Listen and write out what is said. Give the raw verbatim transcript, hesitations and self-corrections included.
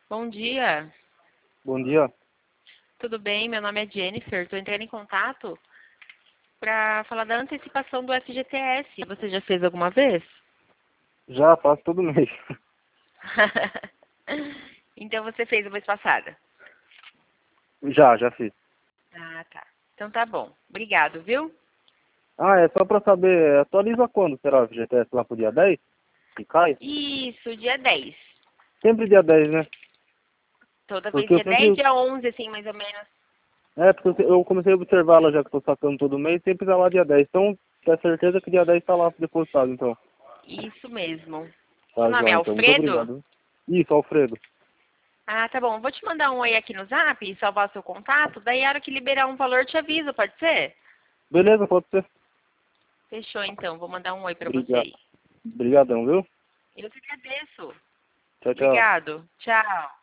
Bom dia, Bom dia. tudo bem? Meu nome é Jennifer. Estou entrando em contato para falar da antecipação do F G T S. Você já fez alguma vez? Já faço todo mês. Então você fez a vez passada? Já, já fiz. Ah, tá. Então tá bom. Obrigado, viu? Ah, é só pra saber, atualiza quando será o F G T S lá pro dia dez? Que cai? Isso, dia dez. Sempre dia dez, né? Toda vez Porque eu dia dez, sempre. dia onze, assim, mais ou menos. É, porque eu comecei a observar lá já que eu tô sacando todo mês, sempre tá lá dia dez. Então, tenho certeza que dia dez tá lá depositado, então. Isso mesmo. Seu Tá, nome é João, então. Muito Alfredo? obrigado. Isso, Alfredo. Ah, tá bom. Vou te mandar um oi aqui no Zap e salvar seu contato. Daí, a hora que liberar um valor, eu te aviso, pode ser? Beleza, pode ser. Fechou, então. Vou mandar um oi pra você Obrigado. aí. Obrigadão, viu? Eu que agradeço. Tchau, tchau. Obrigado. Tchau.